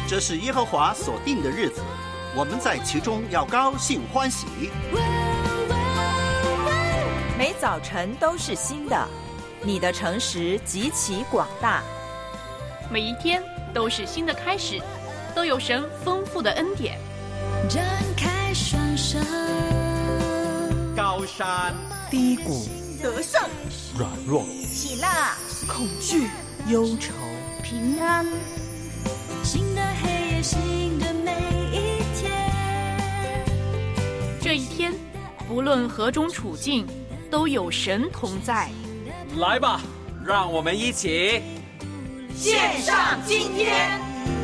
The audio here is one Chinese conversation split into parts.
这是耶和华所定的日子，我们在其中要高兴欢喜。 每早晨都是新的，你的诚实极其广大。 每一天都是新的开始，都有神丰富的恩典。 张开双手， 高山低谷， 得胜， 软弱， 喜乐， 恐惧，忧愁， 平安。 新的黑夜，新的每一天。 这一天，不论何种处境，都有神同在。 来吧，让我们一起献上今天。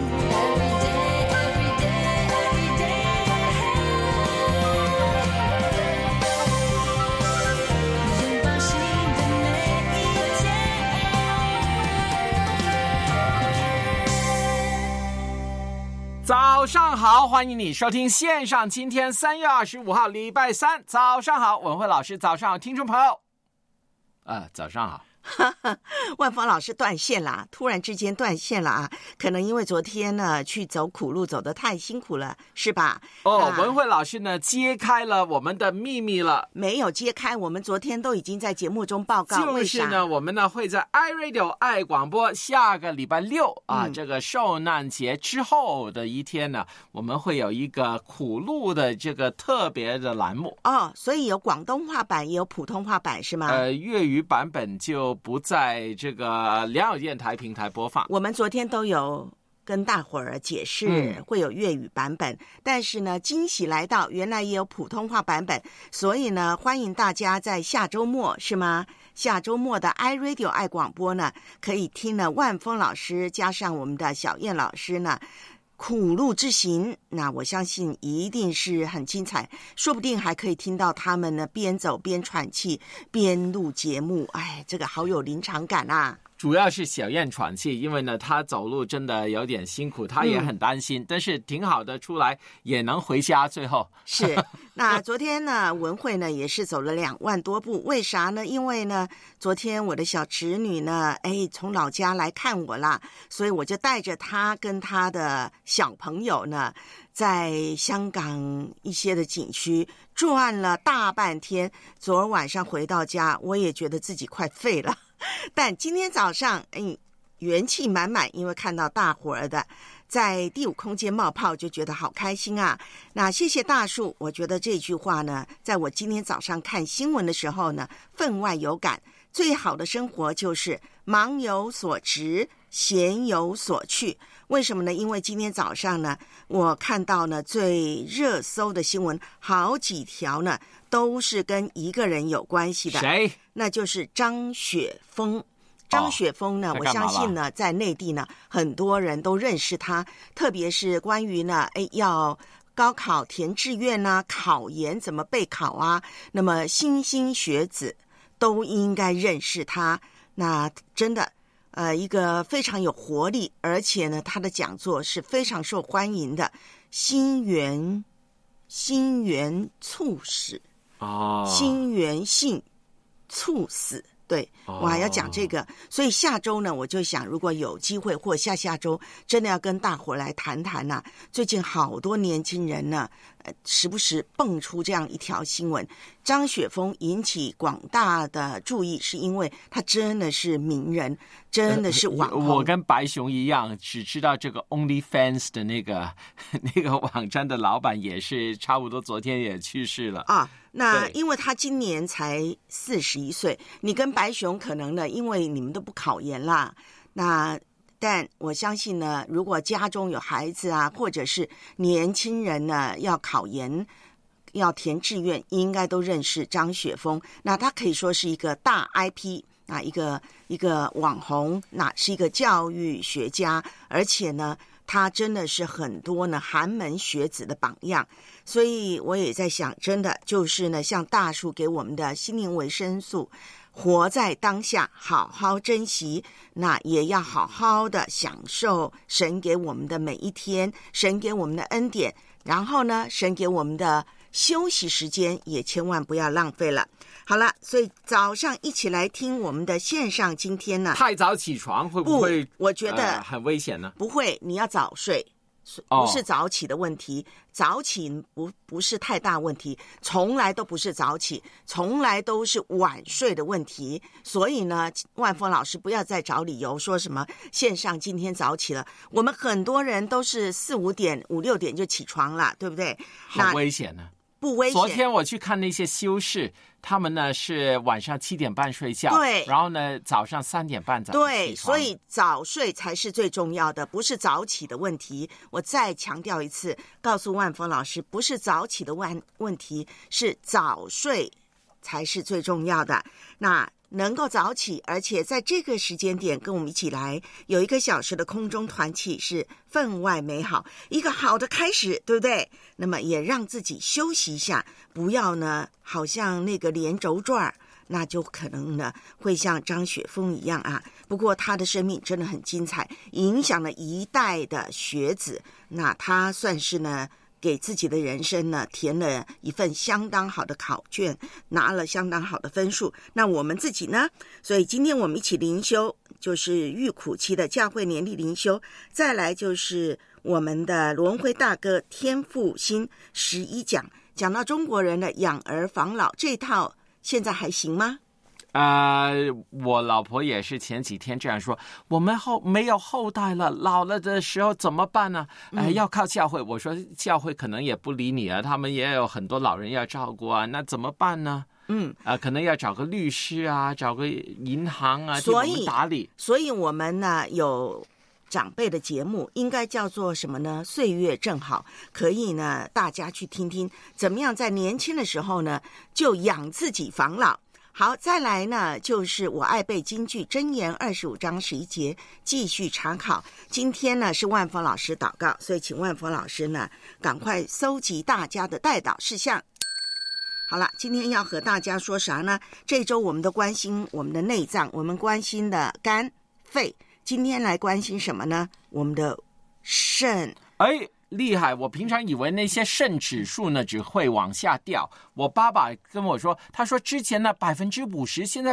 早上好，欢迎你收听线上今天3月25号礼拜三。早上好，文慧老师，早上好，听众朋友早上好。 万芳老师断线啦，突然之间断线了啊！可能因为昨天呢去走苦路走得太辛苦了，是吧？ 文慧老师呢揭开了我们的秘密了。 没有揭开，我们昨天都已经在节目中报告。 就是呢，我们呢会在 iRadio 爱广播下个礼拜六这个受难节之后的一天呢，我们会有一个苦路的这个特别的栏目所以有广东话版也有普通话版是吗？ 粤语版本就不在这个良友电台平台播放。 我们昨天都有跟大伙儿解释会有粤语版本，但是呢惊喜来到，原来也有普通话版本，所以呢欢迎大家在下周末是吗？下周末的 iRadio 爱广播呢可以听了万峰老师加上我们的小燕老师呢苦路之行，那我相信一定是很精彩，说不定还可以听到他们呢边走边喘气边录节目，这个好有临场感啊。 主要是小燕喘气，因为呢她走路真的有点辛苦，她也很担心，但是挺好的，出来也能回家。最后是那昨天呢文慧呢也是走了2万多步，为啥呢？因为呢昨天我的小侄女呢从老家来看我啦，所以我就带着她跟她的小朋友呢在香港一些的景区转了大半天，昨儿晚上回到家我也觉得自己快废了，但今天早上元气满满，因为看到大伙儿的在第5空间冒泡，就觉得好开心啊。那谢谢大树，我觉得这句话呢在我今天早上看新闻的时候呢分外有感。最好的生活就是忙有所值，闲有所去。为什么呢？因为今天早上呢我看到呢最热搜的新闻好几条呢都是跟一个人有关系的。 谁？ 那就是张雪峰。张雪峰呢我相信呢在内地呢很多人都认识他，特别是关于呢要高考填志愿啊，考研怎么备考啊，那么莘莘学子都应该认识他。那真的一个非常有活力，而且呢他的讲座是非常受欢迎的。心源猝死心源性猝死，对，我还要讲这个。所以下周呢我就想，如果有机会或下周真的要跟大伙来谈谈啊，最近好多年轻人呢时不时蹦出这样一条新闻。张雪峰引起广大的注意，是因为他真的是名人，真的是网红。 我跟白熊一样，只知道这个 OnlyFans 的那个网站的老板也是差不多昨天也去世了啊。 那因为他今年才41岁，你跟白熊可能呢，因为你们都不考研啦，但我相信呢，如果家中有孩子啊，或者是年轻人呢要考研要填志愿，应该都认识张雪峰。那他可以说是一个大 IP 啊，一个网红，那是一个教育学家，而且呢他真的是很多呢寒门学子的榜样。所以我也在想，真的就是呢像大树给我们的心灵维生素，活在当下，好好珍惜，那也要好好的享受神给我们的每一天，神给我们的恩典，然后呢神给我们的休息时间也千万不要浪费了。好了，所以早上一起来听我们的线上今天呢。 太早起床会不会我觉得很危险呢？ 不会，你要早睡， 不是早起的问题，早起不是太大问题，从来都不是早起，从来都是晚睡的问题。所以呢，万峰老师不要再找理由说什么线上今天早起了，我们很多人都是4、5点、5、6点就起床了，对不对？ 好危险呢。 不危险。 昨天我去看那些修士，他们呢是晚上7点半睡觉， 对， 然后呢早上3点半起床。 对，所以早睡才是最重要的，不是早起的问题。我再强调一次，告诉万峰老师，不是早起的问题，是早睡才是最重要的。那能够早起，而且在这个时间点跟我们一起来有1个小时的空中团契，是分外美好，一个好的开始，对不对？那么也让自己休息一下，不要呢好像那个连轴转，那就可能呢会像张雪峰一样啊。不过他的生命真的很精彩，影响了一代的学子，那他算是呢给自己的人生呢填了一份相当好的考卷，拿了相当好的分数。那我们自己呢，所以今天我们一起灵修，就是预苦期的教会年历灵修，再来就是我们的罗文辉大哥天父心11讲，讲到中国人的养儿防老这一套，现在还行吗？ 我老婆也是前几天这样说，我们没有后代了，老了的时候怎么办呢？要靠教会。我说教会可能也不理你啊，他们也有很多老人要照顾啊，那怎么办呢？可能要找个律师啊，找个银行啊，替我们打理。所以我们呢有长辈的节目，应该叫做什么呢？岁月正好，可以呢大家去听听，怎么样在年轻的时候呢就养自己防老。好，再来呢，就是我爱背金句箴言25章11节，继续查考。今天呢是万峰老师祷告，所以请万峰老师呢赶快搜集大家的代祷事项。好了，今天要和大家说啥呢？这周我们都关心我们的内脏，我们关心的肝、肺，今天来关心什么呢？我们的肾。 厉害！我平常以为那些肾指数呢只会往下掉。我爸爸跟我说，他说之前呢50%，现在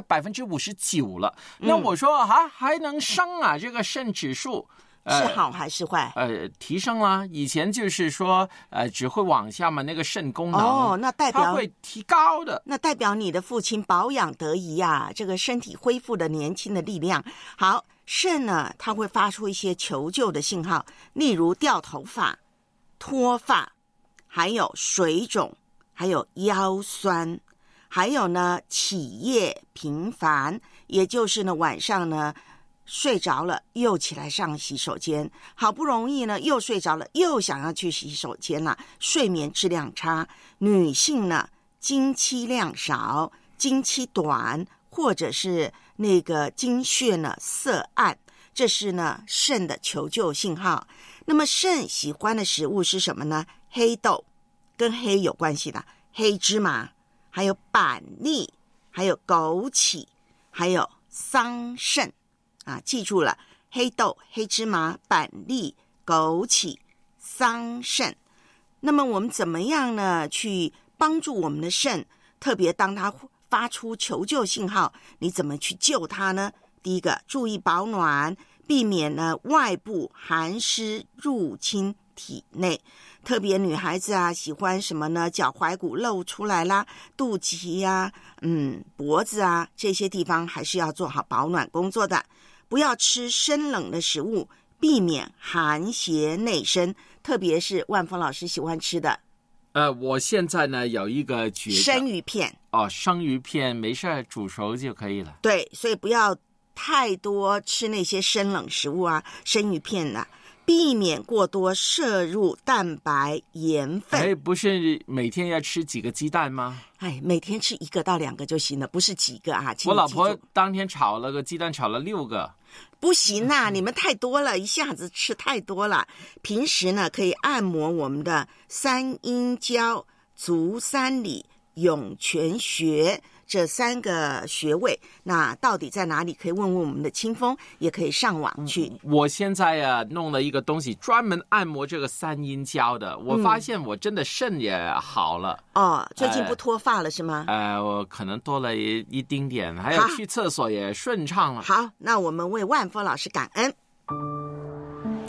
59%了。那我说还能升啊？这个肾指数是好还是坏？ 提升了。以前就是说只会往下嘛，那个肾功能那代表它会提高的。 那代表你的父亲保养得宜啊，这个身体恢复的年轻的力量。好，肾呢它会发出一些求救的信号，例如掉头发、脱发，还有水肿，还有腰酸，还有呢起夜频繁，也就是呢晚上呢睡着了又起来上洗手间，好不容易呢又睡着了又想要去洗手间了，睡眠质量差。女性呢经期量少、经期短，或者是那个经血呢色暗，这是呢肾的求救信号。那么肾喜欢的食物是什么呢？黑豆，跟黑有关系的，黑芝麻，还有板栗，还有枸杞，还有桑葚啊，记住了，黑豆、黑芝麻、板栗、枸杞、桑葚。那么我们怎么样呢去帮助我们的肾？特别当它发出求救信号，你怎么去救它呢？第一个，注意保暖，避免呢外部寒湿入侵体内。特别女孩子啊，喜欢什么呢？脚踝骨露出来啦，肚脐啊，脖子啊，这些地方还是要做好保暖工作的。不要吃生冷的食物，避免寒邪内生。特别是万峰老师喜欢吃的。 我现在呢有一个诀窍， 生鱼片。 生鱼片没事煮熟就可以了。 对，所以不要太多吃那些生冷食物啊，生鱼片啊，避免过多摄入蛋白、盐分。 不是每天要吃几个鸡蛋吗？ 每天吃1个到2个就行了，不是几个啊。 我老婆当天炒了个鸡蛋，炒了6个。 不行啊，你们太多了，一下子吃太多了。平时呢，可以按摩我们的三阴交、足三里、涌泉穴这3个穴位。那到底在哪里？可以问问我们的清风，也可以上网去。 我现在弄了一个东西，专门按摩这个三阴交的。我发现我真的肾也好了。 最近不脱发了是吗？ 我可能多了一丁点，还有去厕所也顺畅了。 好，那我们为万峰老师感恩。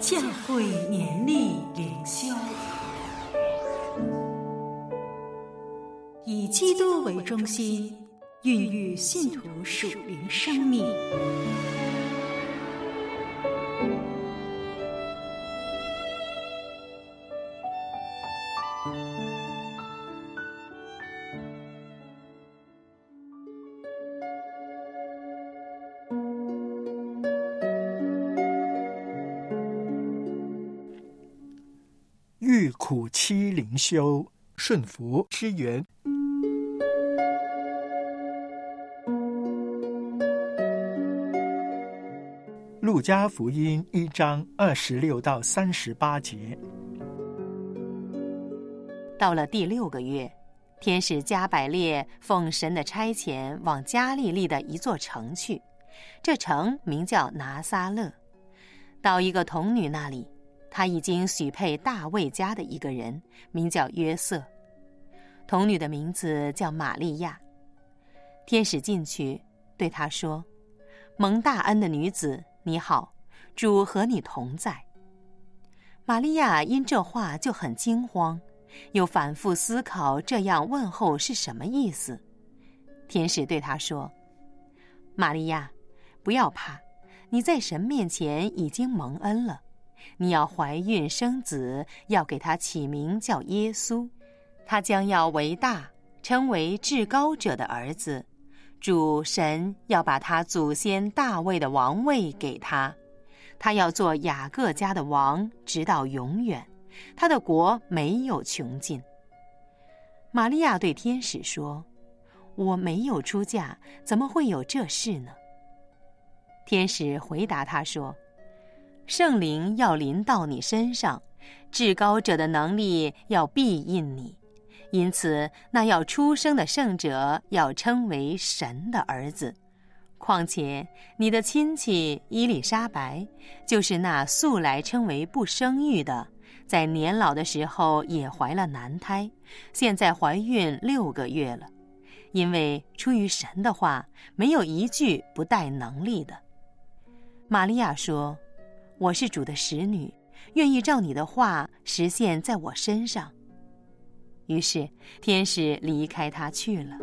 教会年历灵修，以基督为中心，孕育信徒属灵生命。 遇苦期灵修，顺服之源。路加福音1章26到38节。 到了第6个月，天使加百列奉神的差遣往加利利的一座城去，这城名叫拿撒勒。到一个童女那里，她已经许配大卫家的一个人，名叫约瑟。童女的名字叫玛利亚。天使进去对她说：蒙大恩的女子，你好，主和你同在。玛利亚因这话就很惊慌，又反复思考这样问候是什么意思。天使对她说：玛利亚，不要怕，你在神面前已经蒙恩了，你要怀孕生子，要给他起名叫耶稣，他将要为大，称为至高者的儿子。主神要把他祖先大卫的王位给他，他要做雅各家的王，直到永远，他的国没有穷尽。玛利亚对天使说：我没有出嫁，怎么会有这事呢？天使回答他说：圣灵要临到你身上，至高者的能力要庇荫你，因此那要出生的圣者要称为神的儿子。况且你的亲戚伊丽莎白，就是那素来称为不生育的，在年老的时候也怀了男胎，现在怀孕6个月了。因为出于神的话，没有一句不带能力的。玛利亚说：我是主的使女，愿意照你的话实现在我身上。于是天使离开他去了。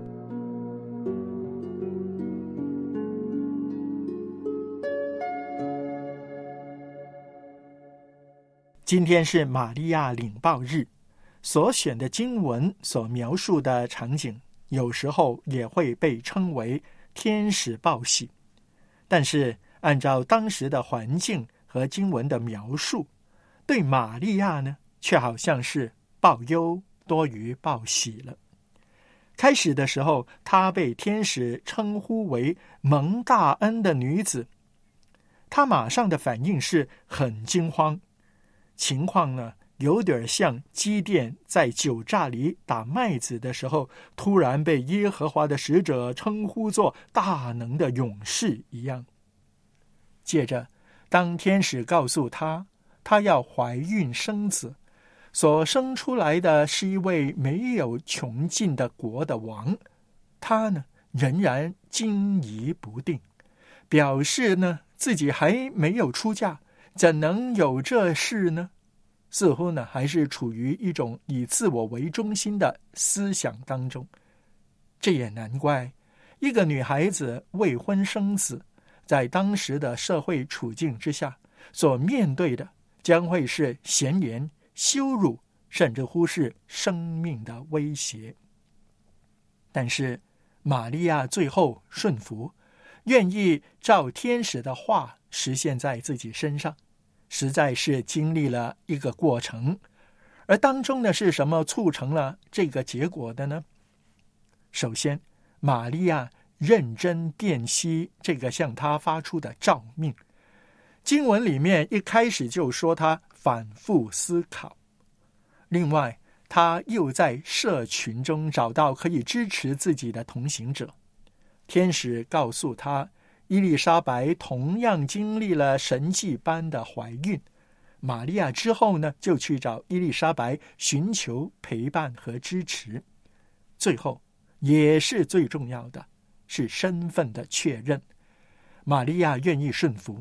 今天是玛利亚领报日，所选的经文所描述的场景，有时候也会被称为天使报喜，但是按照当时的环境和经文的描述，对玛利亚呢，却好像是报忧多于报喜了。开始的时候，她被天使称呼为蒙大恩的女子，她马上的反应是很惊慌，情况呢，有点像基甸在酒榨里打麦子的时候，突然被耶和华的使者称呼作大能的勇士一样。接着，当天使告诉她要怀孕生子，所生出来的是一位没有穷尽的国的王，她呢仍然惊疑不定，表示呢自己还没有出嫁，怎能有这事呢？似乎呢还是处于一种以自我为中心的思想当中。这也难怪，一个女孩子未婚生子，在当时的社会处境之下，所面对的将会是闲言、羞辱，甚至乎是生命的威胁。但是玛利亚最后顺服，愿意照天使的话实现在自己身上，实在是经历了一个过程。而当中呢，是什么促成了这个结果的呢？首先，玛利亚认真辨析这个向他发出的召命。经文里面一开始就说他反复思考。另外，他又在社群中找到可以支持自己的同行者。天使告诉他，伊丽莎白同样经历了神迹般的怀孕。玛利亚之后呢，就去找伊丽莎白寻求陪伴和支持。最后，也是最重要的，是身份的确认。玛利亚愿意顺服，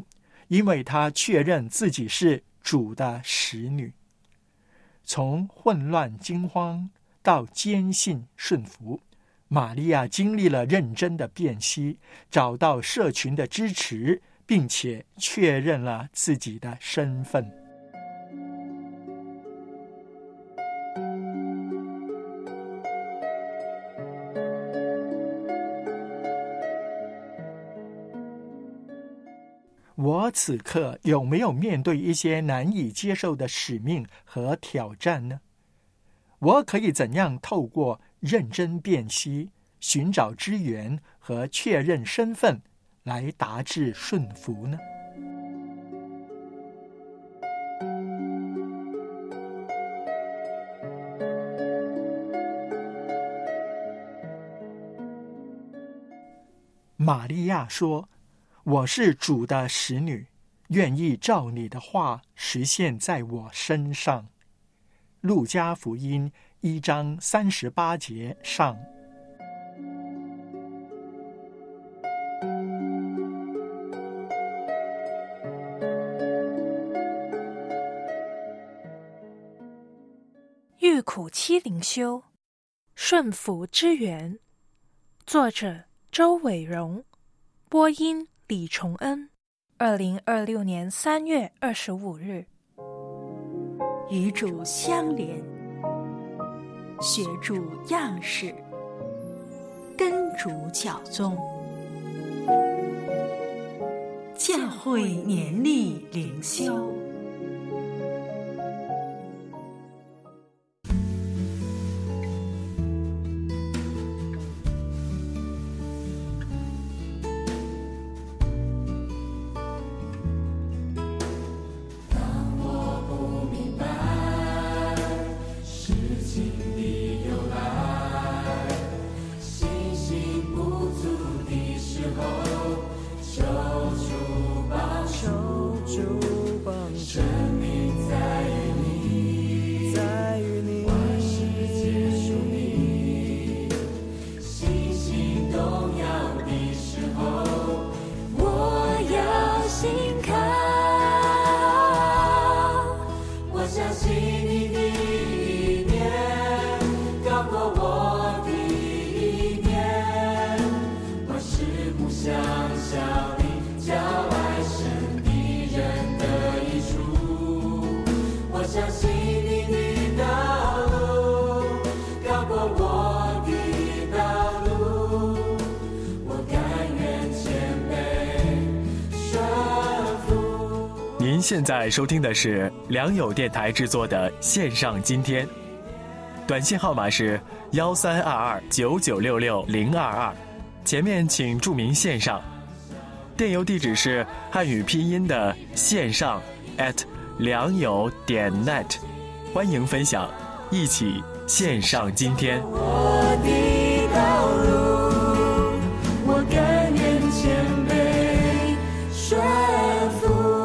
因为她确认自己是主的使女。从混乱惊慌到坚信顺服，玛利亚经历了认真的辨析，找到社群的支持，并且确认了自己的身份。我此刻有没有面对一些难以接受的使命和挑战呢？我可以怎样透过认真辨析、寻找支援和确认身份来达至顺服呢？玛利亚说，我是主的使女，愿意照你的话实现在我身上。路加福音1章38节上。 遇苦期灵修，顺服之源。作者周伟荣，播音李崇恩。2026年3月25日。 与主相连，学主样式，跟主脚踪。教会年历灵修。 您现在收听的是良友电台制作的线上今天，短信号码是1322996622，前面请注明线上，电邮地址是汉语拼音的线上良友.net， 欢迎分享，一起线上今天。 我的道路，我甘愿谦卑顺服。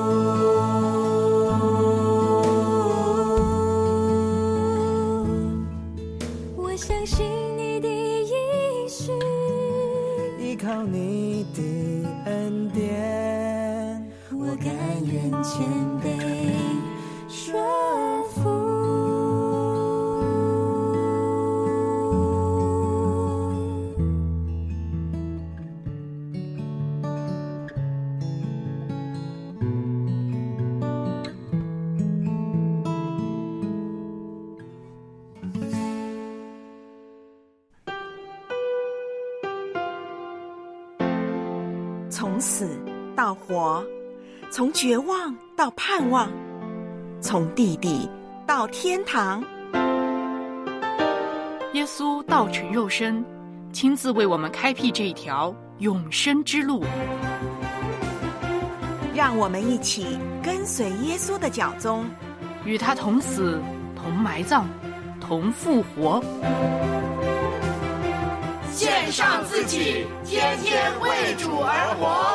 我相信你的应许，依靠你的恩典，我甘愿谦卑顺服。 从死到活，从绝望到盼望，从地底到天堂。 耶稣道成肉身，亲自为我们开辟这一条永生之路。 让我们一起跟随耶稣的脚踪， 与他同死，同埋葬，同复活。 献上自己，天天为主而活。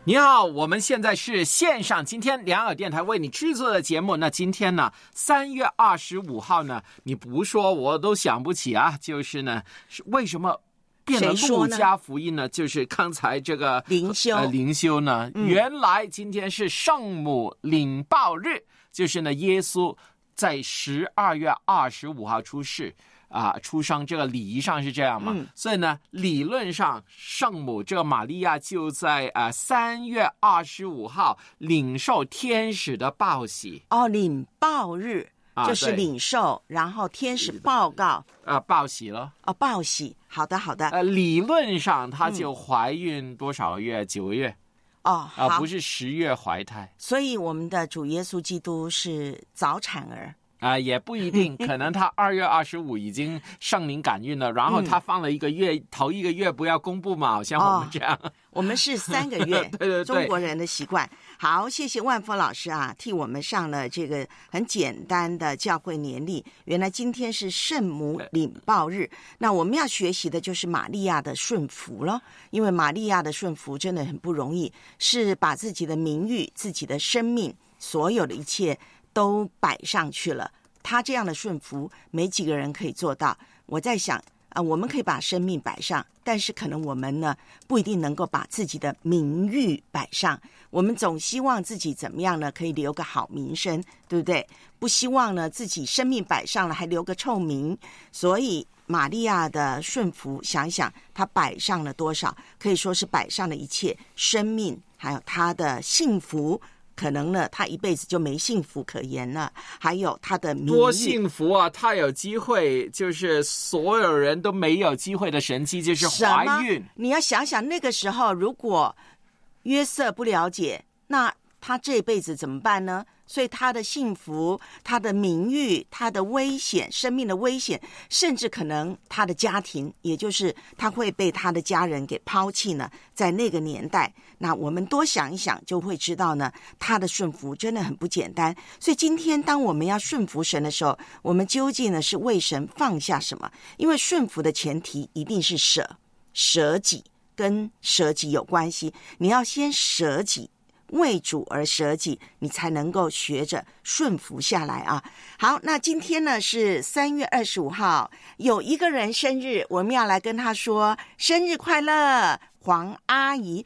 你好，我们现在是线上，今天良友电台为你制作的节目。那今天呢，3月25号呢，你不说我都想不起啊。就是呢，为什么变了路加福音呢？就是刚才这个灵修呢，原来今天是圣母领报日，就是呢，耶稣在12月25号出世。出生，这个礼仪上是这样嘛？所以呢，理论上圣母这个玛利亚就在3月25号领受天使的报喜。 领报日就是领受，然后天使报告报喜了。 报喜，好的好的。 理论上她就怀孕多少月？9个月。不是10月怀胎。所以我们的主耶稣基督是早产儿。也不一定，可能他2月25已经圣灵感孕了，然后他放了1个月，头1个月不要公布嘛，好像我们这样。我们是3个月，对，中国人的习惯。好，谢谢万峰老师替我们上了这个很简单的教会年历。原来今天是圣母领报日，那我们要学习的就是玛利亚的顺服了，因为玛利亚的顺服真的很不容易，是把自己的名誉、自己的生命，所有的一切都摆上去了。他这样的顺服没几个人可以做到。我在想我们可以把生命摆上，但是可能我们呢不一定能够把自己的名誉摆上。我们总希望自己怎么样呢，可以留个好名声，对不对？不希望呢自己生命摆上了还留个臭名。所以玛利亚的顺服，想一想她摆上了多少，可以说是摆上了一切，生命还有她的幸福。可能呢他一辈子就没幸福可言了，还有他的名誉。多幸福啊，他有机会，就是所有人都没有机会的神迹，就是怀孕。你要想想那个时候，如果约瑟不了解，那他这辈子怎么办呢？所以他的幸福，他的名誉，他的危险，生命的危险，甚至可能他的家庭，也就是他会被他的家人给抛弃呢。在那个年代，那我们多想一想就会知道呢，他的顺服真的很不简单。所以今天当我们要顺服神的时候，我们究竟呢是为神放下什么？因为顺服的前提一定是舍己，跟舍己有关系。你要先舍己，为主而舍己，你才能够学着顺服下来啊。好，那今天呢是3月25号，有一个人生日，我们要来跟他说生日快乐，黄阿姨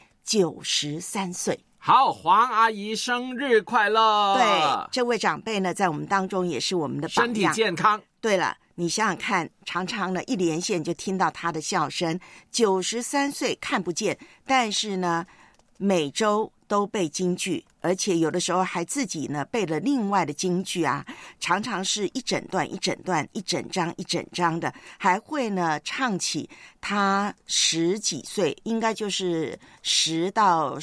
93岁。好，黄阿姨生日快乐。对，这位长辈呢在我们当中也是我们的榜样，身体健康。对了，你想想看，常常呢一连线就听到他的笑声。93岁看不见，但是呢每周都背京剧，而且有的时候还自己呢背了另外的京剧常常是一整段一整段，一整章一整章的，还会呢唱起他10几岁，应该就是10到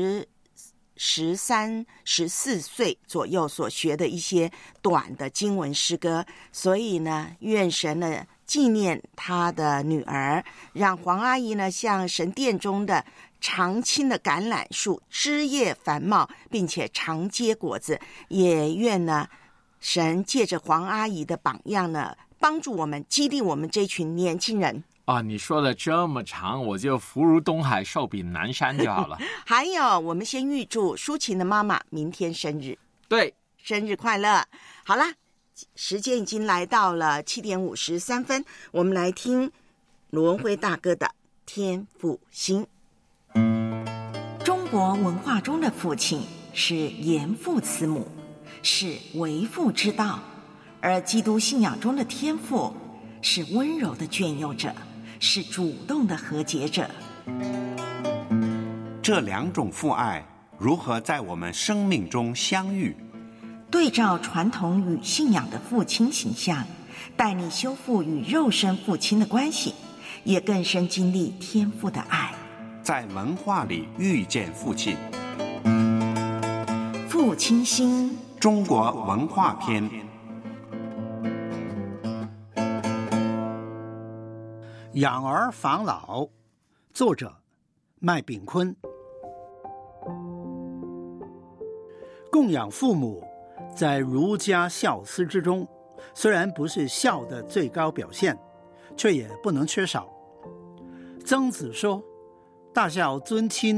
13、14岁左右所学的一些短的经文诗歌。所以呢，愿神呢纪念他的女儿，让黄阿姨呢像神殿中的常青的橄榄树，枝叶繁茂，并且常结果子。也愿呢神借着黄阿姨的榜样呢，帮助我们，激励我们这群年轻人。你说的这么长，我就福如东海，寿比南山就好了。还有，我们先预祝抒情的妈妈明天生日。对，生日快乐。好啦，时间已经来到了7点53分，我们来听罗文辉大哥的《天父心》。 中国文化中的父亲是严父慈母，是为父之道，而基督信仰中的天父是温柔的眷佑者，是主动的和解者。 这两种父爱如何在我们生命中相遇？ 对照传统与信仰的父亲形象，带你修复与肉身父亲的关系，也更深经历天父的爱。 在文化里遇见父亲， 父亲心， 中国文化篇。 养儿防老，作者麦炳坤。供养父母在儒家孝思之中，虽然不是孝的最高表现，却也不能缺少。曾子说，大孝尊亲，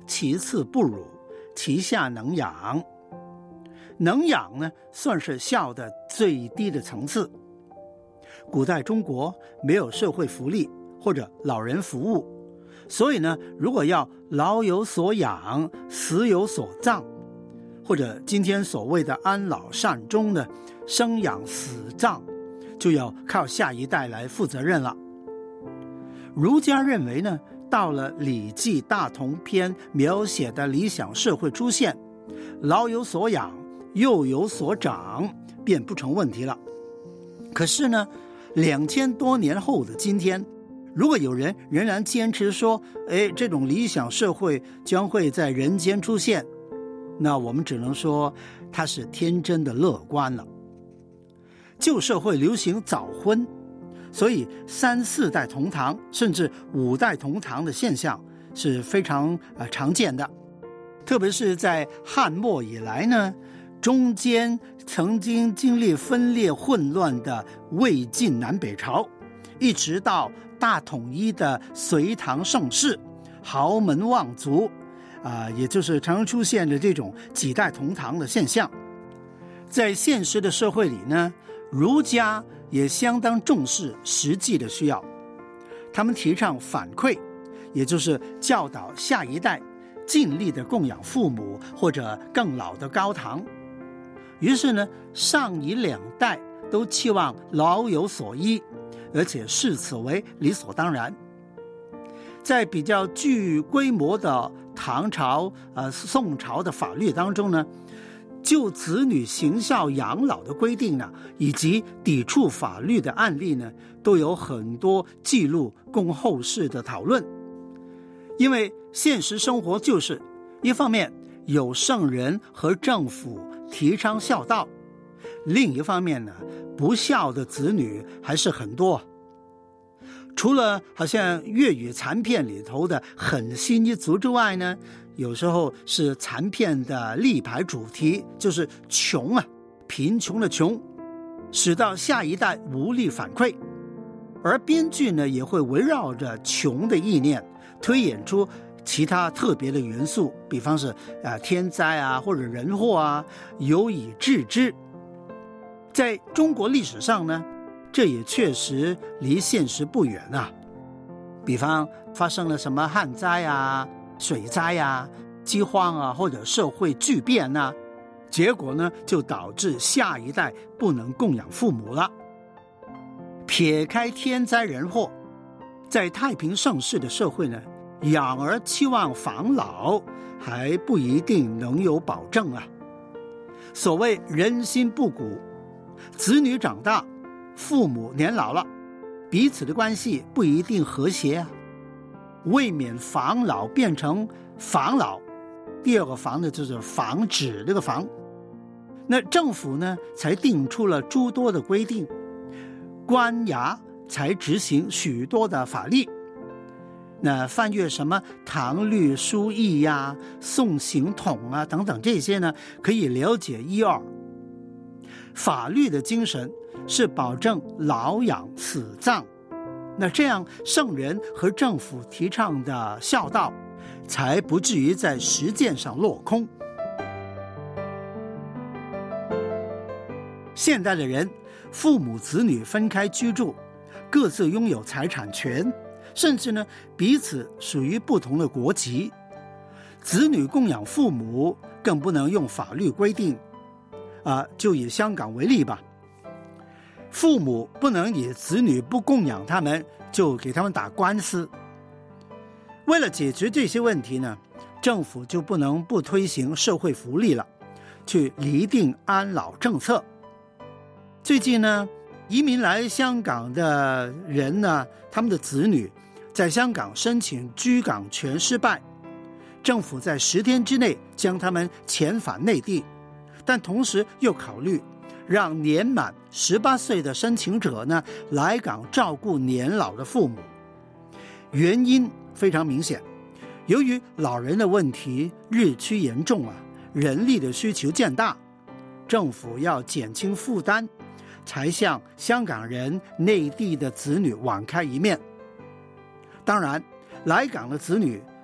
其次不辱，其下能养。能养呢，算是孝的最低的层次。古代中国没有社会福利或者老人服务，所以呢，如果要老有所养，死有所葬，或者今天所谓的安老善终呢，生养死葬，就要靠下一代来负责任了。儒家认为呢，到了《礼记·大同篇》描写的理想社会出现，老有所养，幼有所长，便不成问题了。可是呢，2000多年后的今天，如果有人仍然坚持说，这种理想社会将会在人间出现，那我们只能说他是天真的乐观了。旧社会流行早婚，所以3、4代同堂甚至5代同堂的现象是非常常见的。特别是在汉末以来呢，中间曾经经历分裂混乱的魏晋南北朝，一直到大统一的隋唐盛世，豪门望族也就是常常出现的这种几代同堂的现象。在现实的社会里呢，儒家也相当重视实际的需要，他们提倡反馈，也就是教导下一代尽力的供养父母或者更老的高堂。于是呢，上以2代都期望老有所依，而且视此为理所当然。在比较具规模的唐朝、宋朝的法律当中呢，就子女行孝养老的规定呢，以及抵触法律的案例呢，都有很多记录供后世的讨论。因为现实生活就是一方面有圣人和政府提倡孝道，另一方面呢，不孝的子女还是很多。除了好像粤语残片里头的狠心一族之外呢，有时候是残片的立牌主题，就是穷贫穷的穷，使到下一代无力反馈。而编剧呢，也会围绕着穷的意念推演出其他特别的元素，比方是天灾或者人祸有以治之。在中国历史上呢，这也确实离现实不远比方发生了什么旱灾水灾饥荒或者社会巨变结果呢，就导致下一代不能供养父母了。撇开天灾人祸，在太平盛世的社会呢，养儿期望防老还不一定能有保证所谓人心不古，子女长大，父母年老了，彼此的关系不一定和谐为免防老变成防老，第二个防呢就是防止这个防，那政府呢才定出了诸多的规定，官衙才执行许多的法律。那翻阅什么唐律疏议宋刑统等等这些呢，可以了解一二。法律的精神是保证老养死葬，那这样圣人和政府提倡的孝道才不至于在实践上落空。现代的人，父母子女分开居住，各自拥有财产权，甚至呢彼此属于不同的国籍，子女供养父母更不能用法律规定就以香港为例吧，父母不能以子女不供养他们就给他们打官司。为了解决这些问题呢，政府就不能不推行社会福利了，去厘定安老政策。最近呢，移民来香港的人呢，他们的子女在香港申请居港权失败，政府在10天之内将他们遣返内地，但同时又考虑让年满18岁的申请者呢来港照顾年老的父母。原因非常明显，由于老人的问题日趋严重人力的需求渐大，政府要减轻负担，才向香港人内地的子女网开一面。当然，来港的子女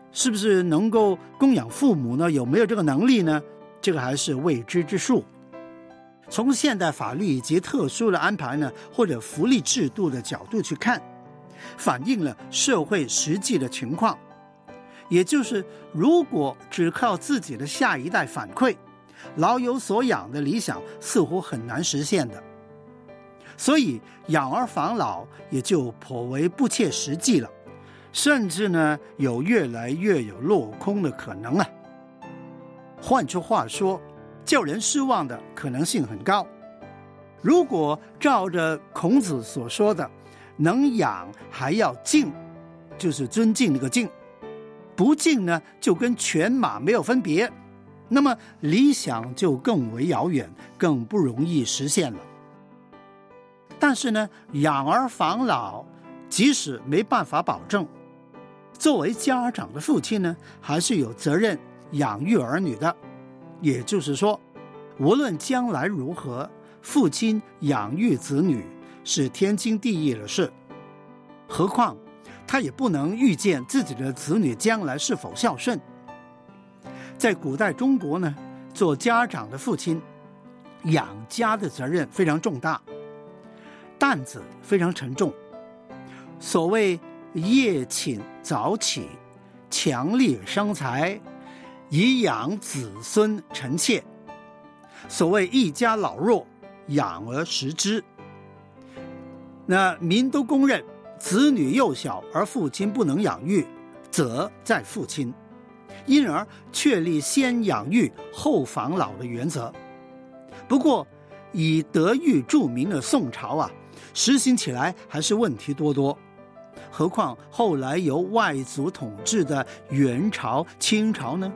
是不是能够供养父母呢？有没有这个能力呢？这个还是未知之数。从现代法律以及特殊的安排呢，或者福利制度的角度去看，反映了社会实际的情况。也就是如果只靠自己的下一代反馈，老有所养的理想似乎很难实现的，所以养儿防老也就颇为不切实际了，甚至呢有越来越有落空的可能啊。换句话说，叫人失望的可能性很高。如果照着孔子所说的能养还要敬，就是尊敬那个敬，不敬呢就跟犬马没有分别，那么理想就更为遥远，更不容易实现了。但是呢，养儿防老即使没办法保证，作为家长的父亲呢，还是有责任养育儿女的。也就是说，无论将来如何，父亲养育子女是天经地义的事。何况他也不能预见自己的子女将来是否孝顺。在古代中国呢，做家长的父亲养家的责任非常重大，担子非常沉重。所谓夜寝早起，强力生财，以养子孙臣妾。所谓一家老弱，养而食之。那民都公认，子女幼小而父亲不能养育，责在父亲，因而确立先养育后防老的原则。不过以德育著名的宋朝啊，实行起来还是问题多多，何况后来由外族统治的元朝、清朝呢？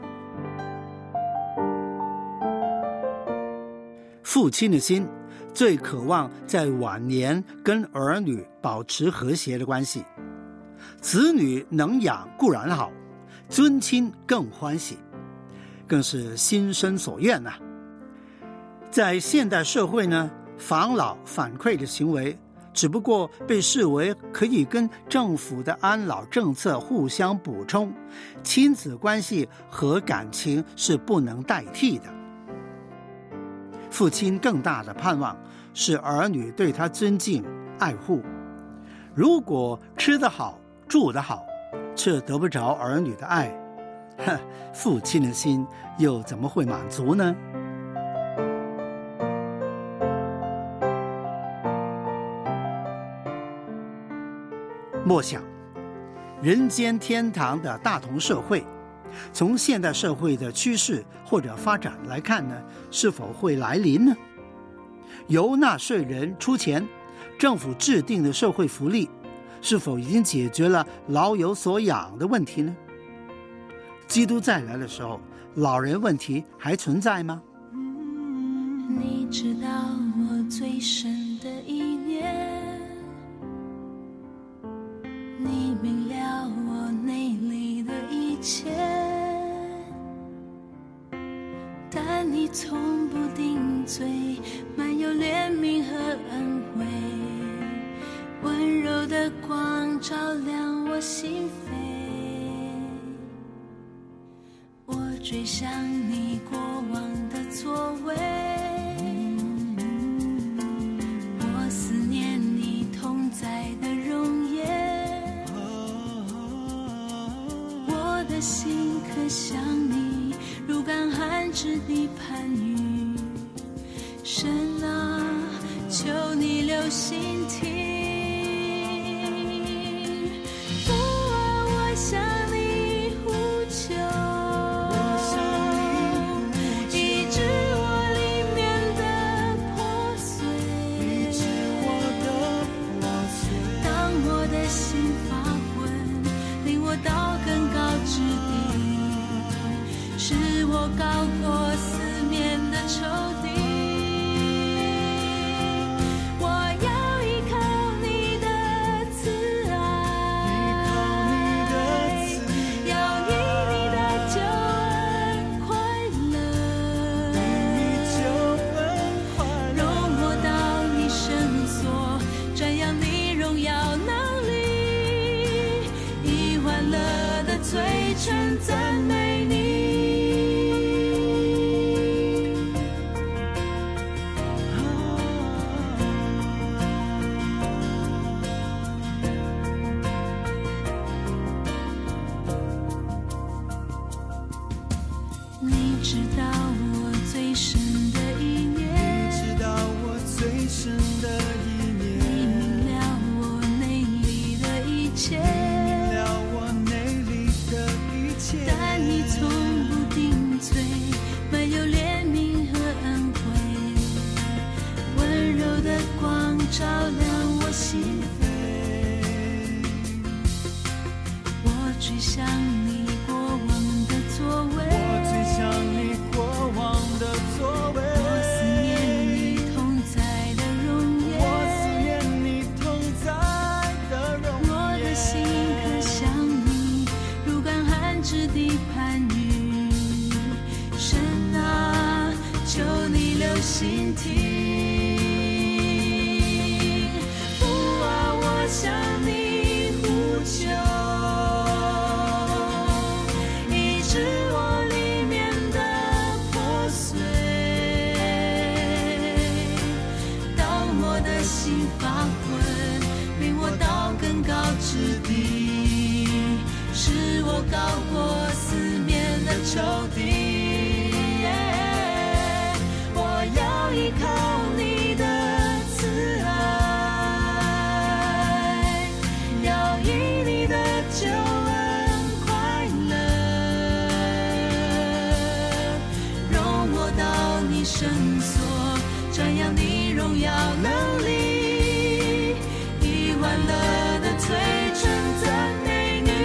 父亲的心最渴望在晚年跟儿女保持和谐的关系，子女能养固然好，尊亲更欢喜，更是心生所愿啊。在现代社会呢，防老反馈的行为只不过被视为可以跟政府的安老政策互相补充，亲子关系和感情是不能代替的。父亲更大的盼望是儿女对他尊敬爱护。如果吃得好住得好，却得不着儿女的爱，父亲的心又怎么会满足呢？莫想人间天堂的大同社会，从现代社会的趋势或者发展来看呢，是否会来临呢？由纳税人出钱，政府制定的社会福利，是否已经解决了老有所养的问题呢？基督再来的时候，老人问题还存在吗？ 你知道我最深的意念，你明了我内里的一切，但你从不顶嘴，满有怜悯和恩惠，温柔的光照亮我心扉。我追想你过往的作为，我思念你同在的容颜，我的心可想你如干旱之地盼雨。神啊，求你留心听，父啊，我向你呼求，医治我里面的破碎，当我的心发昏，领我到更高之地，使我高过四面的仇敌。最称赞美你。你知道我最深的一面，你知道我最深的一面，你明了我内里的一切，明了我内里的一切，但你从不定罪，满有怜悯和恩惠，温柔的光照亮我心扉，我追想你过往的作为，我思念你同在的容颜，我的心可向你如干旱之地攀援，神啊，求你留心听，父啊，我向你呼求，医治我里面的破碎，当我的心发昏，领我到更高之地，使我高过四面的仇敌。我要依靠你的慈爱，要以你的救恩快乐，容我到你圣所，瞻仰你荣耀能力，以欢乐的嘴唇赞美你。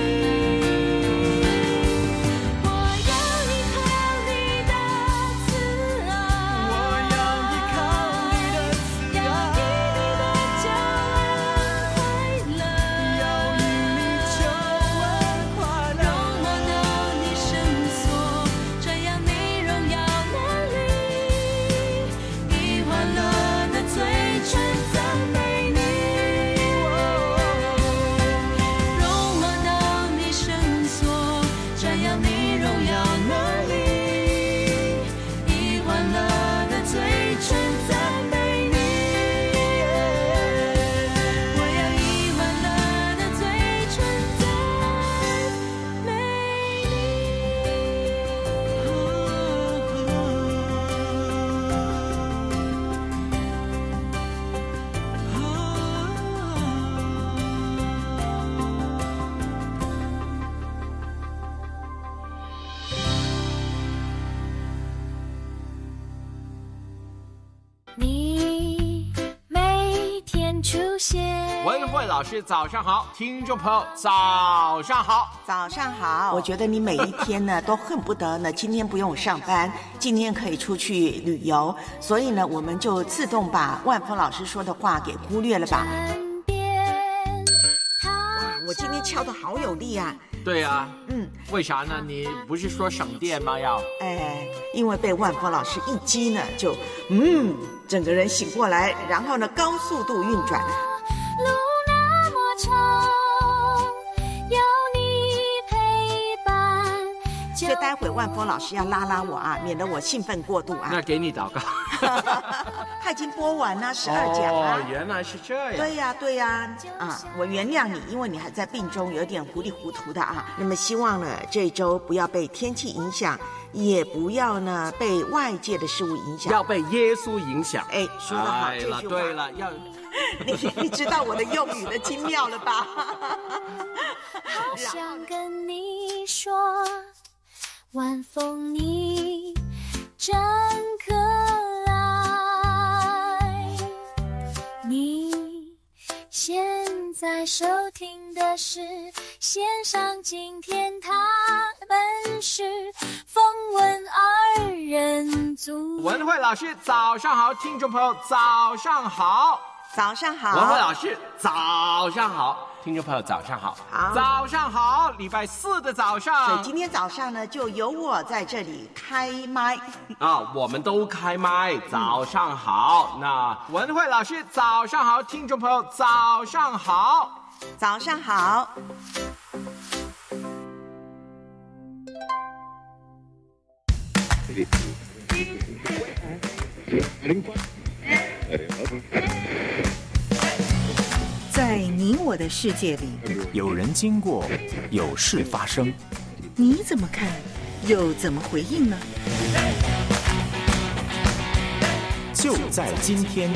我要依靠你的慈爱，我要依靠你的慈爱，要以你的救恩快乐，要以你救恩快乐，容我到你圣所，瞻仰你荣耀能力，以欢乐的嘴唇赞美你。容我到你圣所，瞻仰你荣耀能力，以欢乐的嘴唇赞美你。我要以欢乐的嘴唇赞美你每天出现。 文慧老师早上好，听众朋友早上好。 早上好。我觉得你每一天呢都恨不得呢今天不用上班，今天可以出去旅游，所以呢我们就自动把万峰老师说的话给忽略了吧。哇，我今天敲得好有力啊。 对啊，为啥呢？你不是说省电吗？要因为被万峰老师一击呢，就整个人醒过来，然后呢高速度运转。 路那么长，有你陪伴。 所以待会万峰老师要拉拉我啊，免得我兴奋过度啊。 那给你祷告。 他已经播完了12讲啊。 原来是这样。 对呀，我原谅你，因为你还在病中，有点糊里糊涂的啊。那么希望呢，这周不要被天气影响，也不要呢被外界的事物影响， 要被耶稣影响。 说得好，这句话对了，要你知道我的用语的精妙了吧？ 好想跟你说，晚风你真可爱。你现在收听的是线上今天他们是风闻二人组。 文慧老师早上好，听众朋友早上好。 早上好， 文慧老师早上好，听众朋友早上好。早上好，礼拜4的早上。 所以今天早上呢，就由我在这里开麦啊，我们都开麦。早上好，那文慧老师早上好，听众朋友早上好。 早上好。 在你我的世界里， 有人经过，有事发生， 你怎么看，又怎么回应呢？ 就在今天。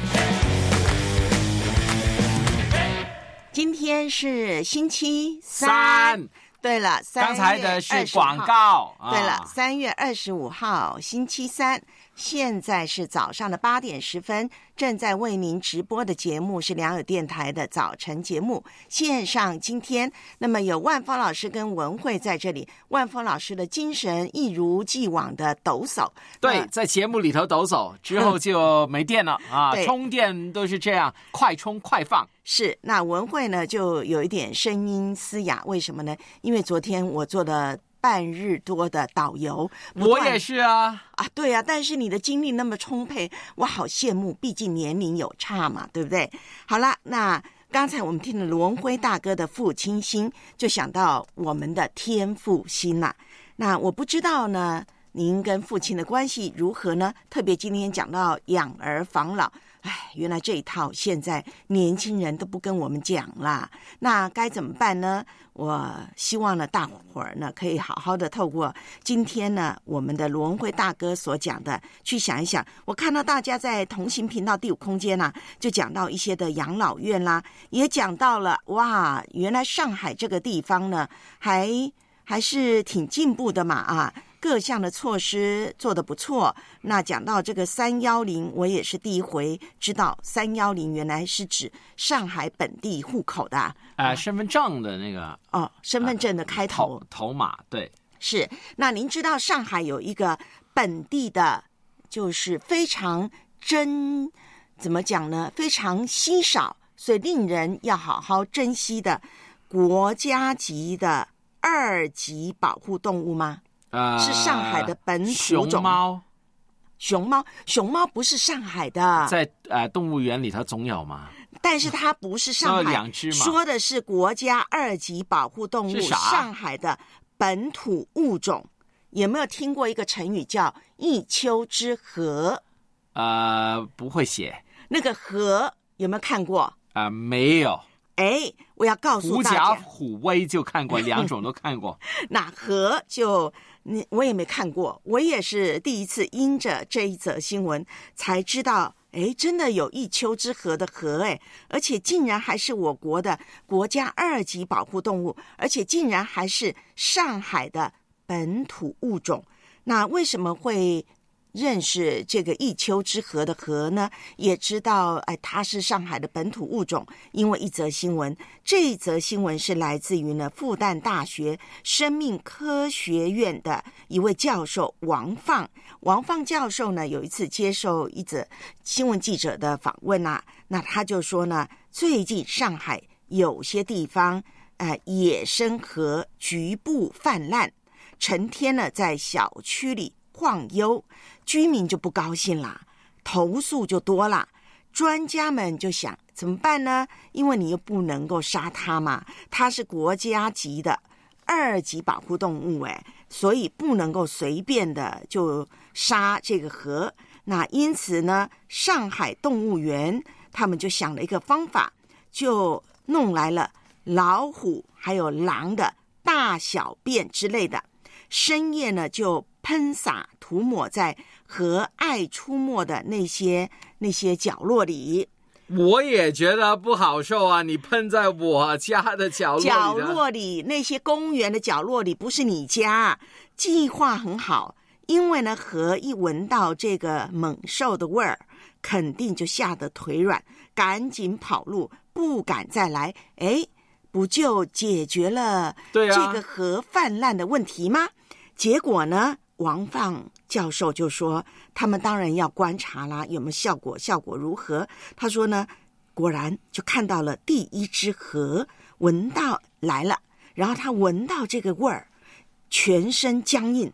今天是星期三。对了， 刚才的是广告。 对了，3月25号星期三，现在是早上的8点10分，正在为您直播的节目是良友电台的早晨节目线上。今天那么有万峰老师跟文慧在这里，万峰老师的精神一如既往的抖擞。 对，在节目里头抖擞之后就没电了啊，充电都是这样，快充快放。 是，那文慧呢就有一点声音嘶哑，为什么呢？因为昨天我做了半日多的导游。 我也是啊。 对啊，但是你的精力那么充沛，我好羡慕，毕竟年龄有差嘛，对不对？好了，那刚才我们听了罗文辉大哥的父亲心，就想到我们的天父心啦。那我不知道呢，您跟父亲的关系如何呢？特别今天讲到养儿防老，原来这一套现在年轻人都不跟我们讲啦，那该怎么办呢？我希望呢，大伙儿呢可以好好的透过今天呢我们的罗文辉大哥所讲的，去想一想。我看到大家在同行频道第5空间就讲到一些的养老院啦，也讲到了哇，原来上海这个地方呢还是挺进步的嘛各项的措施做得不错。那讲到这个310，我也是第一回知道310原来是指上海本地户口的身份证的那个身份证的开头头码。对， 是。那您知道上海有一个本地的，就是非常怎么讲呢？非常稀少，所以令人要好好珍惜的国家级的2级保护动物吗？是上海的本土种。熊猫不是上海的， 在动物园里头总有嘛。 但是它不是上海 ，2只嘛。 说的是国家2级保护动物，上海的本土物种。有没有听过一个成语叫一丘之貉？ 不会写。 那个貉有没有看过？ 没有。 我要告诉大家， 狐假虎威就看过，2种都看过。 那貉我也没看过，我也是第一次因着这一则新闻才知道，真的有一丘之貉的貉，而且竟然还是我国的国家2级保护动物，而且竟然还是上海的本土物种。那为什么会认识这个一丘之貉的貉呢？也知道它是上海的本土物种，因为一则新闻。这一则新闻是来自于呢复旦大学生命科学院的一位教授王放教授呢有一次接受一则新闻记者的访问那他就说呢，最近上海有些地方野生貉局部泛滥，成天呢在小区里晃悠，居民就不高兴啦，投诉就多啦。专家们就想怎么办呢？因为你又不能够杀它嘛，它是国家级的2级保护动物所以不能够随便的就杀这个貉。那因此呢，上海动物园他们就想了一个方法，就弄来了老虎还有狼的大小便之类的，深夜呢就喷洒涂抹在貉爱出没的那些角落里。 我也觉得不好受啊！你喷在我家的角落里那些公园的角落里，不是你家。计划很好，因为呢貉一闻到这个猛兽的味儿，肯定就吓得腿软，赶紧跑路，不敢再来。不就解决了这个貉泛滥的问题吗？结果呢，王放教授就说，他们当然要观察啦，有没有效果如何？他说呢，果然就看到了第一只貉闻到来了，然后他闻到这个味儿，全身僵硬，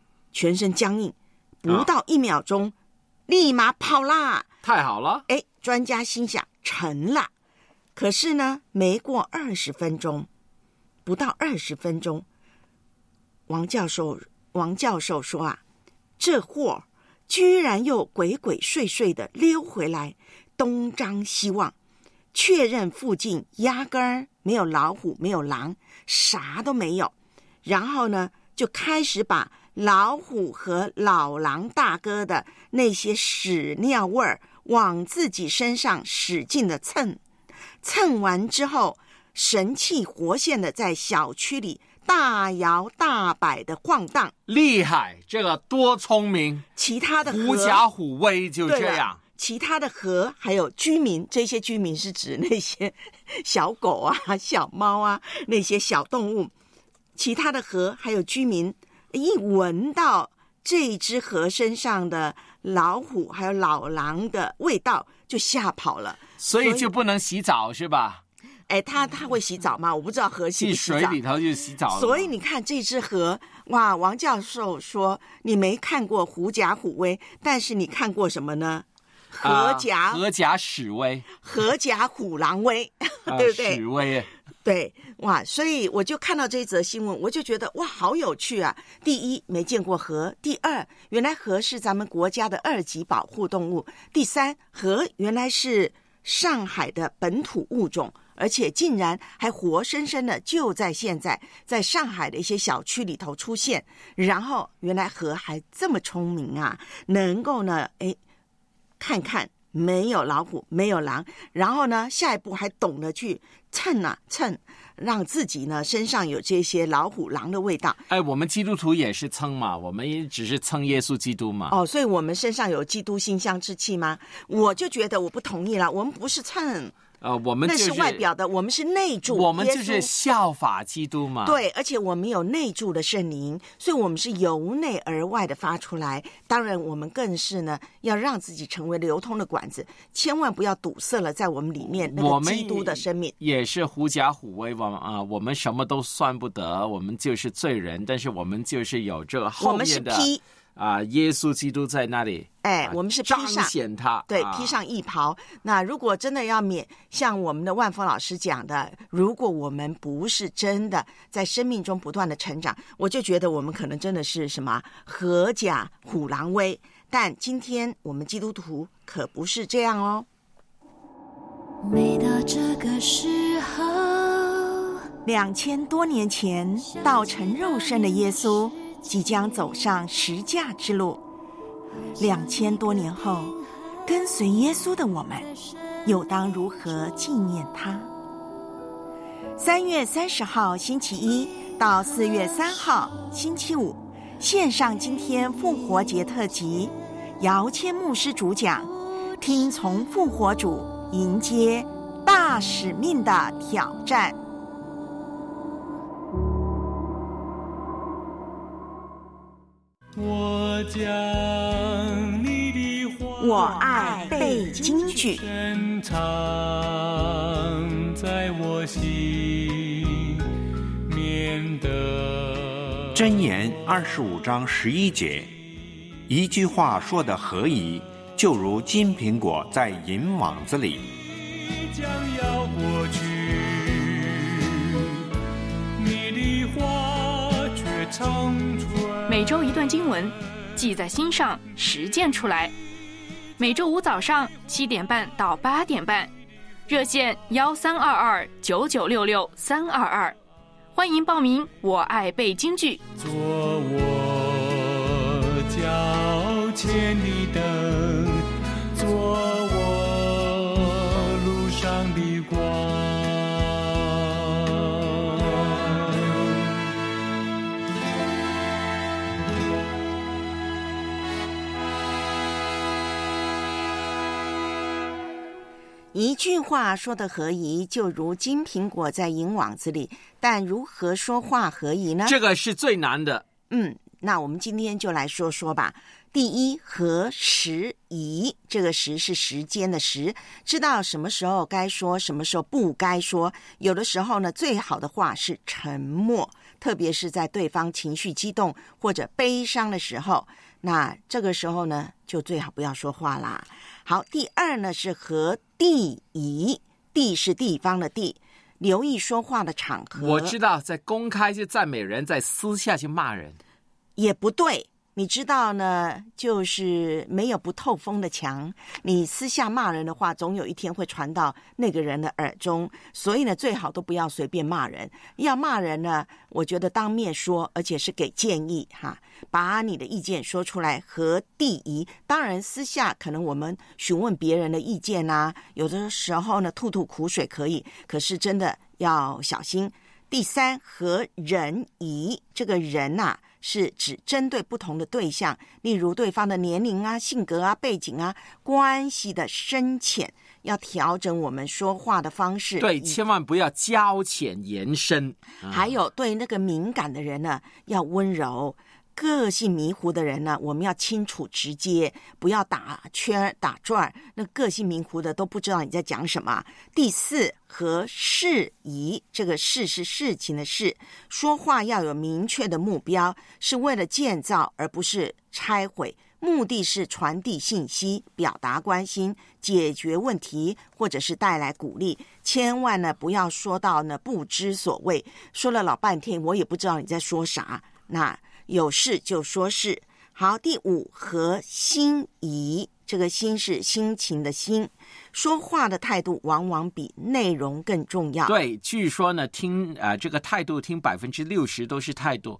不到1秒钟，立马跑啦！ 太好了！ 专家心想成了。可是呢，没过20分钟，不到20分钟，王教授说这货居然又鬼鬼祟祟的溜回来，东张西望，确认附近压根儿没有老虎，没有狼，啥都没有。然后呢，就开始把老虎和老狼大哥的那些屎尿味儿往自己身上使劲的蹭，蹭完之后，神气活现的在小区里大摇大摆的晃荡。 厉害，这个多聪明。 其他的狐假虎威就这样。 其他的河还有居民，这些居民是指那些小狗啊、小猫啊，那些小动物。其他的河还有居民一闻到这只河身上的老虎还有老狼的味道就吓跑了， 所以就不能洗澡是吧？ 他会洗澡吗？我不知道河洗不洗澡， 进水里头就洗澡了。 所以你看这只河，哇！王教授说你没看过狐假虎威，但是你看过什么呢？河甲屎威， 河甲虎狼威，对不对？ 屎威， 对，哇！所以我就看到这一则新闻，我就觉得哇，好有趣啊！第一，没见过河；第二，原来河是咱们国家的2级保护动物；第三，河原来是上海的本土物种，而且竟然还活生生的就在现在，在上海的一些小区里头出现。然后，原来河还这么聪明啊，能够呢，看看没有老虎，没有狼，然后呢，下一步还懂得去蹭，让自己呢身上有这些老虎狼的味道。 我们基督徒也是蹭嘛，我们也只是蹭耶稣基督嘛。 所以我们身上有基督馨香之气吗？我就觉得我不同意了，我们不是蹭。 我们就是那是外表的，我们是内住， 我们就是效法基督嘛。 对，而且我们有内住的圣灵，所以我们是由内而外的发出来。当然，我们更是呢，要让自己成为流通的管子，千万不要堵塞了在我们里面那个基督的生命。 也是狐假虎威我们什么都算不得，我们就是罪人，但是我们就是有这个后面的耶稣基督在那里。 我们是彰显他， 对，披上义袍。那如果真的要像我们的万峰老师讲的，如果我们不是真的在生命中不断的成长，我就觉得我们可能真的是什么河甲虎狼威。但今天我们基督徒可不是这样哦。 每到这个时候 ，2000多年前道成肉身的耶稣即将走上十架之路。2000多年后，跟随耶稣的我们又当如何纪念他？3月30号星期一到4月3号星期五，线上今天复活节特辑，姚谦牧师主讲，听从复活主，迎接大使命的挑战。 我将你的话， 我爱背京剧， 深藏在我心，免得。 箴言25章11节，一句话说的合宜，就如金苹果在银网子里。 将要过去，你的话却长存。 每周一段经文，记在心上，实践出来。每周五早上7点半到8点半，热线13229966-322，欢迎报名。我爱背京剧， 做我脚前的灯，做我路上的光。 一句话说的合宜，就如金苹果在银网子里，但如何说话合宜呢？ 这个是最难的。 那我们今天就来说说吧。第一，合时宜，这个时是时间的时，知道什么时候该说，什么时候不该说。有的时候呢，最好的话是沉默，特别是在对方情绪激动或者悲伤的时候，那这个时候呢，就最好不要说话啦。好，第二呢是合地宜，地是地方的地，留意说话的场合。 我知道，在公开就赞美人，在私下去骂人也不对。 你知道呢，就是没有不透风的墙，你私下骂人的话，总有一天会传到那个人的耳中，所以呢，最好都不要随便骂人。要骂人呢，我觉得当面说，而且是给建议哈，把你的意见说出来合第一。当然私下可能我们询问别人的意见啊，有的时候呢吐吐苦水可以，可是真的要小心。第三，合人宜，这个人啊是指针对不同的对象，例如对方的年龄啊、性格啊、背景啊、关系的深浅，要调整我们说话的方式。 对，千万不要交浅言深。 还有对那个敏感的人呢，要温柔。个性迷糊的人呢，我们要清楚直接，不要打圈打转，那个性迷糊的都不知道你在讲什么。第四，合事宜，这个事是事情的事，说话要有明确的目标，是为了建造而不是拆毁，目的是传递信息，表达关心，解决问题，或者是带来鼓励。千万呢不要说到呢不知所谓，说了老半天我也不知道你在说啥，那有事就说事。好，第五，合心宜，这个心是心情的心，说话的态度往往比内容更重要。 对，据说呢，这个态度听60%都是态度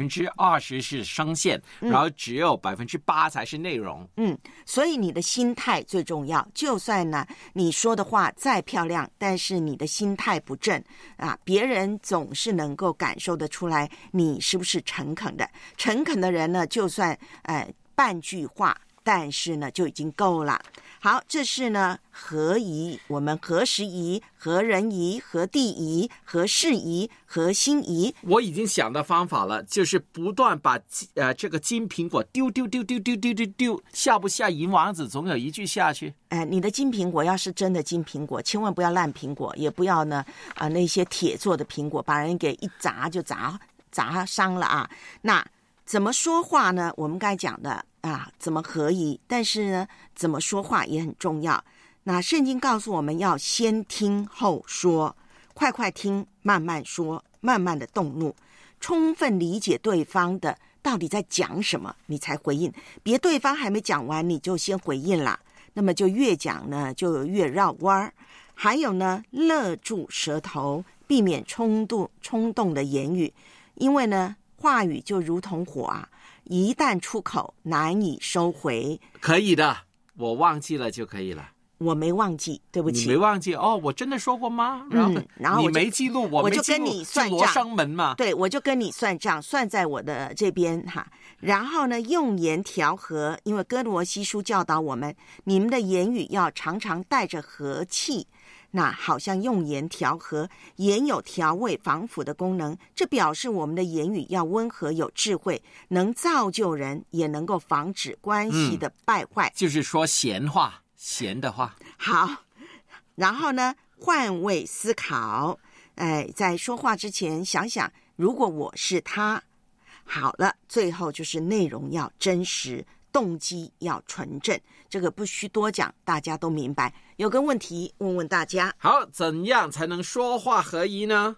，20%是声线，然后只有8%才是内容。 所以你的心态最重要。就算呢你说的话再漂亮，但是你的心态不正啊，别人总是能够感受得出来你是不是诚恳的。诚恳的人呢，就算半句话，但是呢就已经够了。好，这是呢合宜，我们合时宜、合人宜、合地宜、合事宜、合心宜。 我已经想到方法了，就是不断把这个金苹果丢，下不下银王子，总有一句下去。 你的金苹果要是真的金苹果，千万不要烂苹果，也不要呢那些铁做的苹果，把人给一砸就砸伤了啊。那怎么说话呢？我们刚才讲的怎么合宜，但是呢怎么说话也很重要。那圣经告诉我们要先听后说，快快听，慢慢说，慢慢的动怒，充分理解对方的到底在讲什么，你才回应，别对方还没讲完你就先回应了，那么就越讲呢就越绕弯儿。还有呢，勒住舌头，避免冲动的言语，因为呢话语就如同火啊，一旦出口难以收回。 可以的，我忘记了就可以了。 我没忘记，对不起。 你没忘记哦？我真的说过吗？然后你没记录，我就跟你算账。 罗生门嘛， 对，我就跟你算账，算在我的这边哈。然后呢，用言调和，因为哥罗西书教导我们，你们的言语要常常带着和气。那好像用言调和，言有调味防腐的功能，这表示我们的言语要温和有智慧，能造就人，也能够防止关系的败坏。 就是说闲的话。 好，然后呢，换位思考，在说话之前想想，如果我是他。好了，最后就是内容要真实，动机要纯正，这个不需多讲，大家都明白。有个问题问问大家， 好，怎样才能说话合宜呢？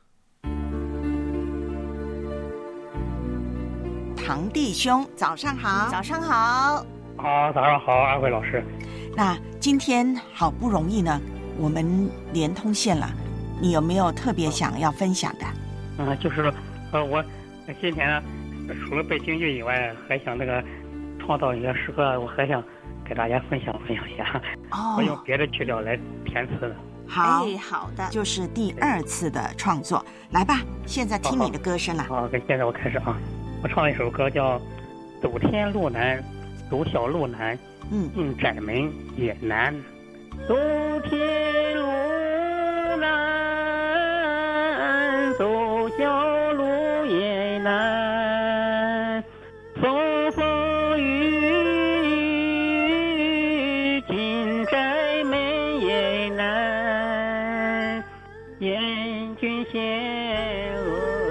唐弟兄，早上好。 早上好。 好，早上好，安慧老师。 那今天好不容易呢，我们连通线了，你有没有特别想要分享的？ 就是我今天呢，除了背京剧以外，还想创造一些诗歌，我还想给大家分享一下。我用别的曲调来填词的。 好，好的，就是第2次的创作，来吧，现在听你的歌声了。 好，现在我开始啊，我唱了一首歌叫《走天路难，走小路难，进窄门也难，走天路难，走小路也难，风风雨雨进窄门也难，严峻险恶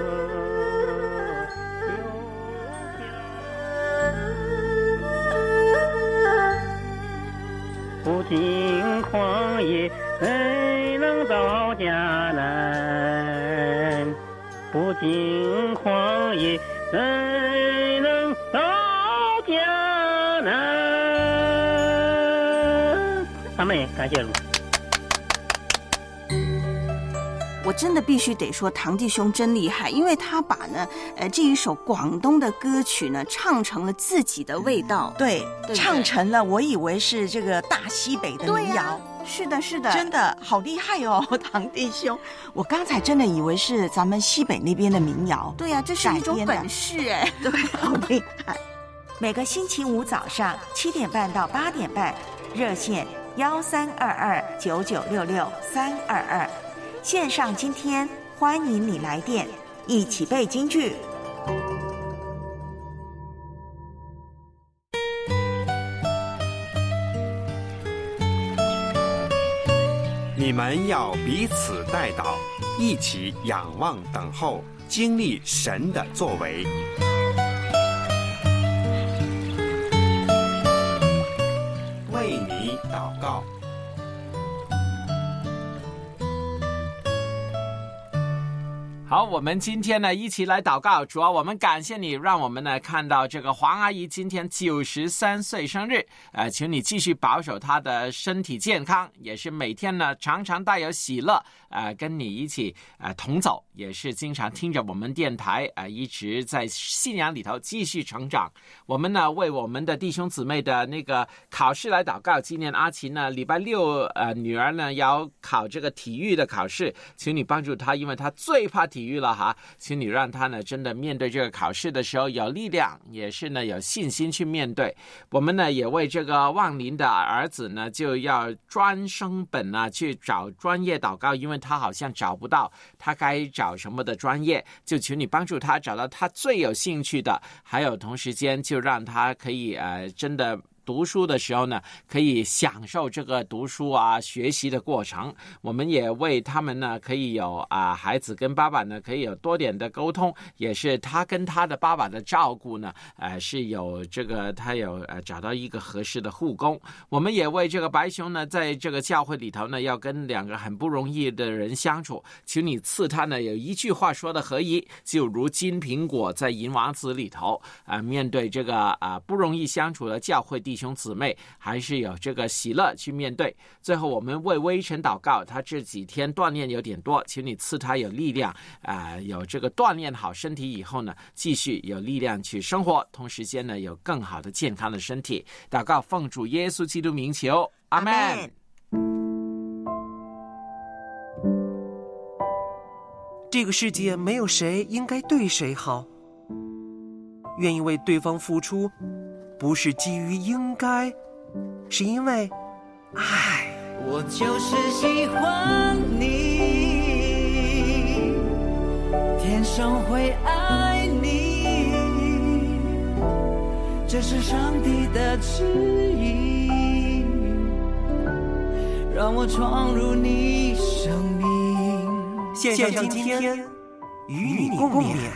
不经旷野怎能到家难，不经旷野怎能到感谢主。 我真的必须得说，唐弟兄真厉害，因为他把呢，这一首广东的歌曲呢，唱成了自己的味道。 对，唱成了我以为是这个大西北的民谣。 是的，是的， 真的好厉害哦，唐弟兄！我刚才真的以为是咱们西北那边的民谣。 对呀，这是一种本事哎。 对，好厉害。 每个星期五早上7点半到8点半，热线13229966-322。线上今天欢迎你来电，一起背京剧。 你们要彼此代祷，一起仰望等候，经历神的作为。为你祷告。 好，我们今天呢一起来祷告。主要我们感谢你，让我们呢看到这个黄阿姨今天93岁生日，请你继续保守她的身体健康，也是每天呢常常带有喜乐，跟你一起同走，也是经常听着我们电台，一直在信仰里头继续成长。我们呢为我们的弟兄姊妹的那个考试来祷告。今年阿琴呢礼拜六女儿呢要考这个体育的考试，请你帮助她，因为她最怕体育了哈，请你让她呢真的面对这个考试的时候有力量，也是呢有信心去面对。我们呢也为这个望林的儿子呢就要专升本啊去找专业祷告，因为他好像找不到他该找什么的专业，就请你帮助他找到他最有兴趣的，还有同时间就让他可以真的读书的时候呢可以享受这个读书学习的过程。我们也为他们呢可以有孩子跟爸爸呢可以有多点的沟通，也是他跟他的爸爸的照顾呢是有这个他有找到一个合适的护工。我们也为这个白熊呢在这个教会里头呢要跟两个很不容易的人相处，请你赐他呢有一句话说的合一，就如金苹果在银王子里头面对这个不容易相处的教会弟兄姊妹，还是有这个喜乐去面对。最后我们为微尘祷告，他这几天锻炼有点多，请你赐他有力量有这个锻炼好身体以后呢继续有力量去生活，同时间呢有更好的健康的身体。祷告奉主耶稣基督名求，阿们。 这个世界没有谁应该对谁好，愿意为对方付出，不是基于应该，是因为爱。 我就是喜欢你，天生会爱你，这是上帝的旨意，让我闯入你生命。 献上今天与你共勉。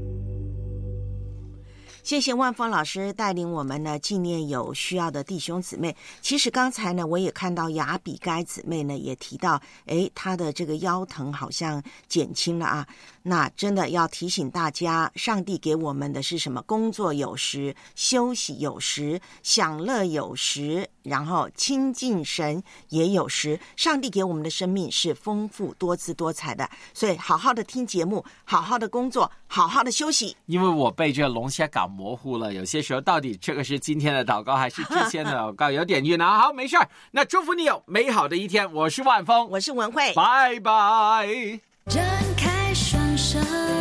谢谢万峰老师带领我们呢纪念有需要的弟兄姊妹。其实刚才呢我也看到雅比该姊妹呢也提到，她的这个腰疼好像减轻了啊。那真的要提醒大家，上帝给我们的是什么？工作有时，休息有时，享乐有时，然后亲近神也有时。上帝给我们的生命是丰富多姿多彩的，所以好好的听节目，好好的工作，好好的休息。 因为我被这个龙虾搞模糊了，有些时候到底这个是今天的祷告还是之前的祷告有点晕啊。好，没事儿，那祝福你有美好的一天。我是万峰， 我是文慧， 拜拜。 张开双手。